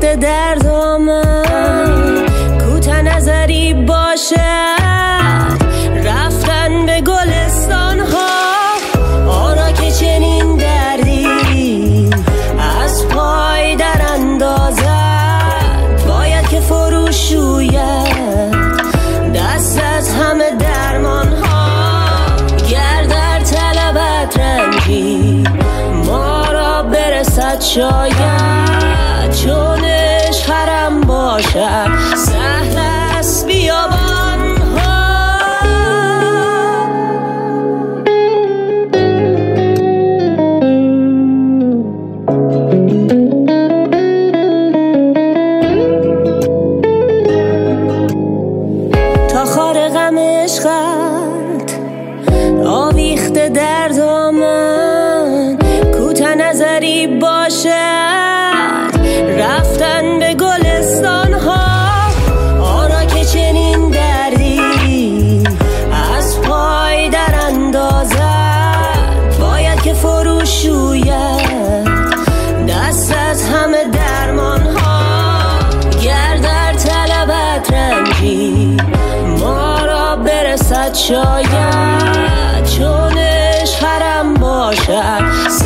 آویخته در دامن کوته نظری باشد رفتن به گلستان ها آنا که چنین دردی از پای در اندازد باید که فروشوید دست از همه درمان ها گر در طلبت رنجی ما را برسد شاید چون عشق حرم باشد سهل است بیابان ها تا خار غم عشقت آویخته در دامن کوته نظری باشد رفتن به گلستان ها آنا که چنین دردی از پای در اندازد باید که فروشوید دست از همه درمان ها گر در طلبت رنجی ما را برسد شاید چون عشق حرم باشد